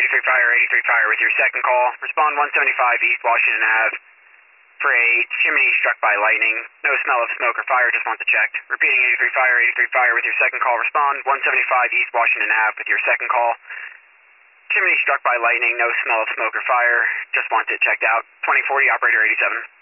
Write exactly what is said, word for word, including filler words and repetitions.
eighty-three Fire, eighty-three Fire with your second call. Respond one seventy-five East Washington Ave for a chimney struck by lightning. No smell of smoke or fire, just want to check. Repeating eighty-three Fire, eighty-three Fire with your second call. Respond one seventy-five East Washington Ave with your second call. Chimney struck by lightning, no smell of smoke or fire, just want it checked out. twenty forty, operator eighty-seven.